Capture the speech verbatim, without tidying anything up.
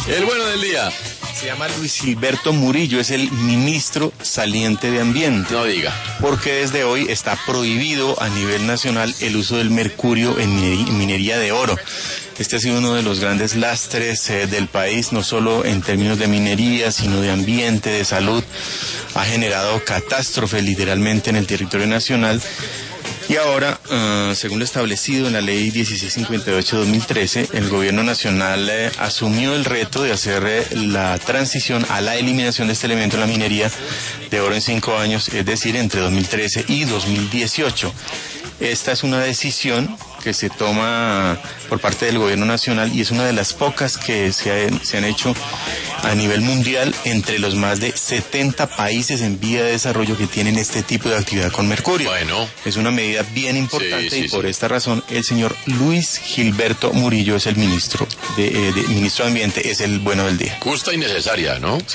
El bueno del día. Se llama Luis Gilberto Murillo, es el ministro saliente de Ambiente. No diga. Porque desde hoy está prohibido a nivel nacional el uso del mercurio en minería de oro. Este ha sido uno de los grandes lastres eh, del país, no solo en términos de minería, sino de ambiente, de salud. Ha generado catástrofes literalmente en el territorio nacional. Y ahora, uh, según lo establecido en la ley dieciséis cincuenta y ocho de dos mil trece, el gobierno nacional eh, asumió el reto de hacer eh, la transición a la eliminación de este elemento en la minería de oro en cinco años, es decir, entre dos mil trece y dos mil dieciocho. Esta es una decisión que se toma por parte del gobierno nacional y es una de las pocas que se, ha, se han hecho a nivel mundial entre los más de setenta países en vía de desarrollo que tienen este tipo de actividad con mercurio. Bueno. Es una medida bien importante, sí, sí, y por sí. esta razón el señor Luis Gilberto Murillo es el ministro de, eh, de ministro de Ambiente, es el bueno del día. Justa y necesaria, ¿no? Sí.